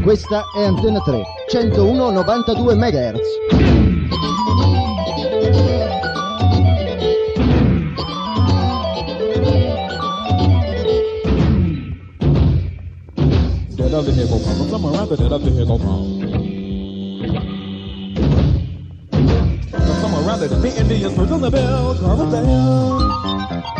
Questa è Antena 3, 101,92 MHz. Dead up the head go pump. Come around the dead up the head go pump. Come around the Indians, put on the bell, carve it down.